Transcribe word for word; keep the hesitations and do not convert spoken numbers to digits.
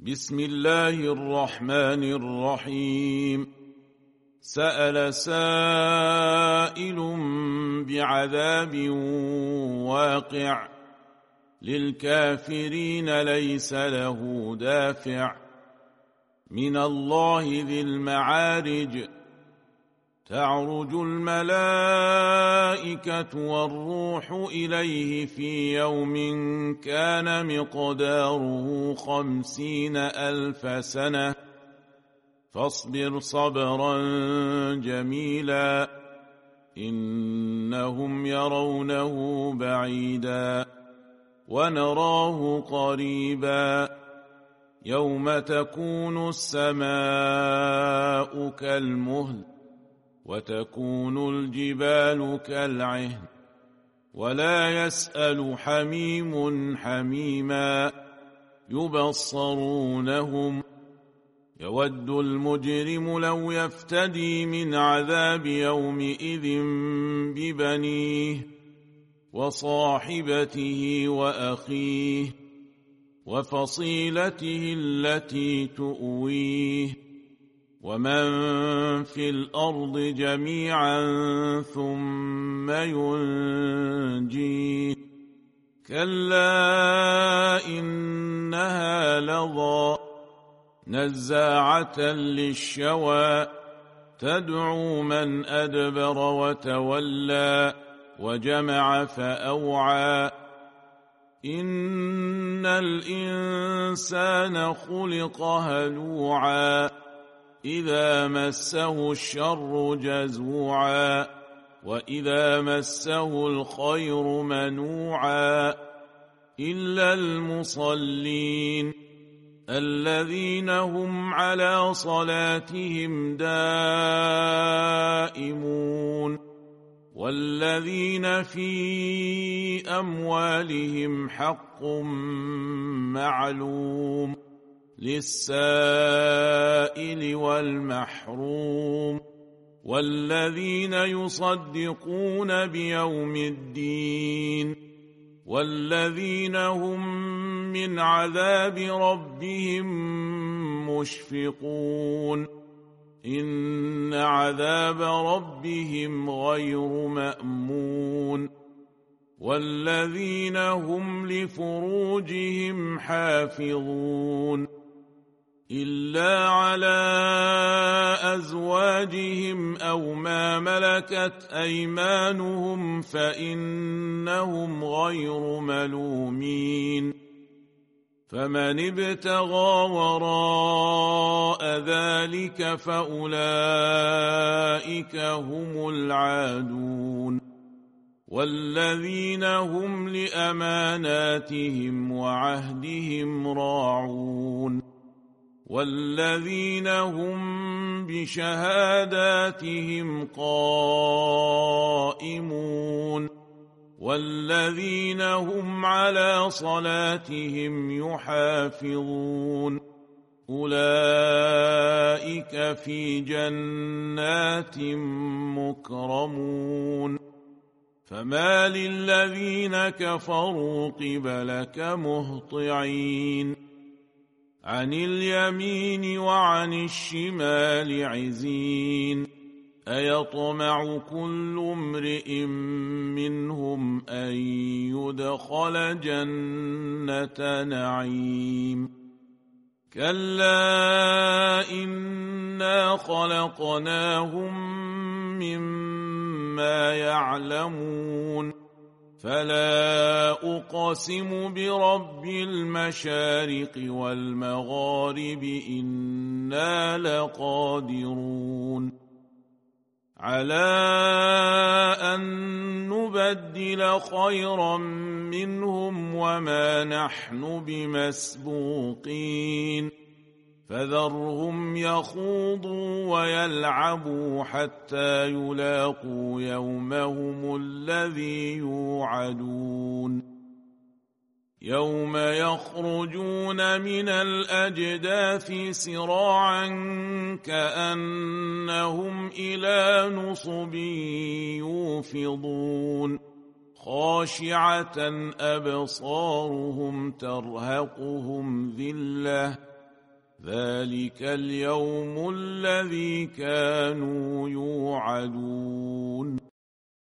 بسم الله الرحمن الرحيم. سأل سائل بعذاب واقع للكافرين ليس له دافع من الله ذي المعارج. تعرج الملائكة والروح إليه في يوم كان مقداره خمسين ألف سنة فاصبر صبرا جميلا إنهم يرونه بعيدا ونراه قريبا يوم تكون السماء كالمهل وتكون الجبال كالعهن ولا يسأل حميم حميما يبصرونهم يود المجرم لو يفتدي من عذاب يومئذ ببنيه وصاحبته وأخيه وفصيلته التي تؤويه ومن في الأرض جميعا ثم ينجيه كلا إنها لظى نزاعة للشوى تدعو من أدبر وتولى وجمع فأوعى إن الإنسان خلق هلوعا إذا مسه الشر جزوعا وإذا مسه الخير منوعا إلا المصلين الذين هم على صلاتهم دائمون والذين في أموالهم حق معلوم للسائل والمحروم والذين يصدقون بيوم الدين والذين هم من عذاب ربهم مشفقون إن عذاب ربهم غير مأمون والذين هم لفروجهم حافظون إلا على أزواجهم أو ما ملكت أيمانهم فإنهم غير ملومين فمن ابتغى وراء ذلك فأولئك هم العادون والذين هم لأماناتهم وعهدهم راعون والذين هم بشهاداتهم قائمون والذين هم على صلاتهم يحافظون أولئك في جنات مكرمون فما للذين كفروا قبلك مهطعين عن اليمين وعن الشمال عزين أيطمع كل امرئ منهم أن يدخل جنة نعيم كلا إنا خلقناهم مما يعلمون فلا أقسم برب المشارق والمغارب إنا لقادرون على أن نبدل خيرا منهم وما نحن بمسبوقين فذرهم يخوضوا ويلعبوا حتى يلاقوا يومهم الذي يوعدون يوم يخرجون من الأجداث سراعا كأنهم إلى نصب يوفضون خاشعة أبصارهم ترهقهم ذلة ذلك اليوم الذي كانوا يوعدون